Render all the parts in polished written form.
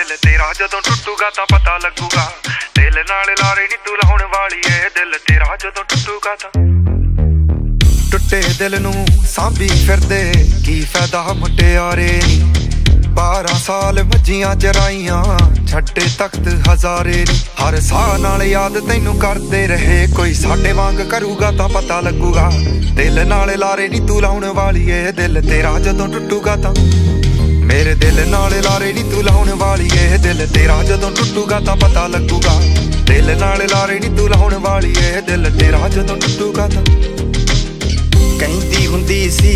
दिल तेरा जदों टुटूगा तां पता लगूगा। दिल नाल लारे नी तू लाउण वाली ए, दिल तेरा जदों टुटूगा तां। टुटे दिल नूं सांभी फिरदे की फायदा मुटियारे नी। 12 साल मज्जियां चराइयां छड्डे तख्त हजारे नी। हर साह नाल याद तैनू करदे रहे, कोई साडे वांग करूगा तां पता लगूगा। दिल नाल लारे नी तू लाउण वाली ए, दिल तेरा जदों टुटूगा तां। मेरे दिल नाल लारे नी तू लाउण वाली ए, दिल तेरा जदों टुटूगा तां पता लगूगा। दिल नाल लारे नी तू लाउण वाली ए, दिल तेरा जदों टुटूगा तां। कहंदी हुंदी सी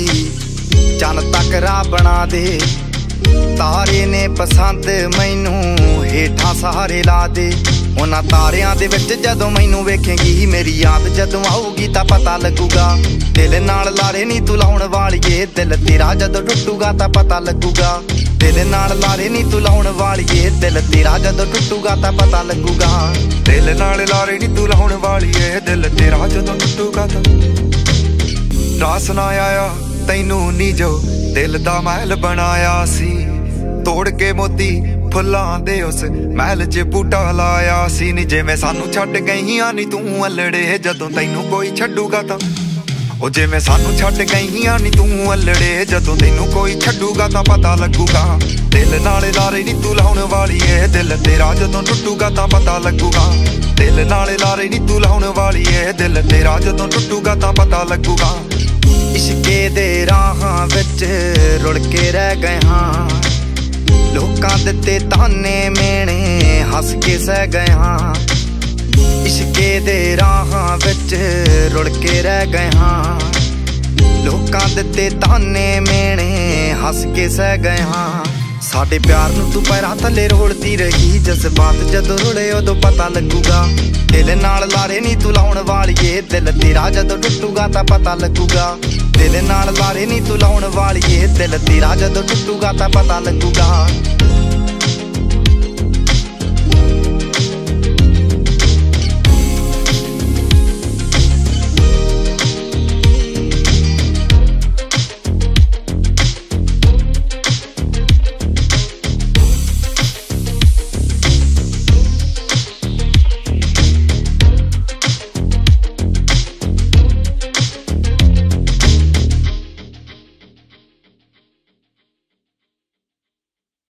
चन तक राह बना दे, तारे ने पसंद मैनू हेठां सहारे ला दे। उन्हां तारियां दे विच जदों मैनू वेखेंगी, मेरी याद जदों आऊगी तां पता लगूगा। दिल नाल लारे नी तू लाउण वाली ए, दिल तेरा जदों टुटूगा तां पता लगूगा। दिल नाल लारे नी तू लाउण वाली ए, दिल तेरा जदों टुटूगा तां पता लगूगा। दिल नाल लारे नी तू लाउण वाली ए, दिल तेरा जदों टुटूगा तां। रास ना आया तैनू नी जो दिल दा महल बनाया सी, तोड़ के मोती फुल्लां दे उस महल च बूटा लाया सी। नी जिवें सानू छड्ड गईयां नी तू अल्लड़े, जदों तैनू कोई छड्डूगा तां। ओ जिवें सानू छड्ड गईयां नी तू अल्लड़े, जदों तैनू कोई छड्डूगा तां पता लगूगा। दिल नाल लारे नी तू लाउण वाली ए, दिल तेरा जदों टुटूगा तां पता लगूगा। दिल नाल लारे नी तू लाउण वाली ए, दिल तेरा जदों टुटूगा तां पता लगूगा। इश्के दे राहां विच रुड़ के रह गए हां, लोकां दित्ते ताने मेणे हस के सह गए हां। इश्के दे राहां विच रुड़ के रह गए हां, लोकां दित्ते ताने मेणे हस के सह गए हां। साडे प्यार नूं तू पैरां थल्ले रोलदी रही, जज्बात जदों रुले उदों पता लगूगा। दिल नाल लारे नी तू लाउण वाली ए, दिल तेरा जदों टुटूगा तां पता लगूगा। दिल नाल लारे नी तू लाउण वाली ए, दिल तेरा जदों टुटूगा तां पता लगूगा।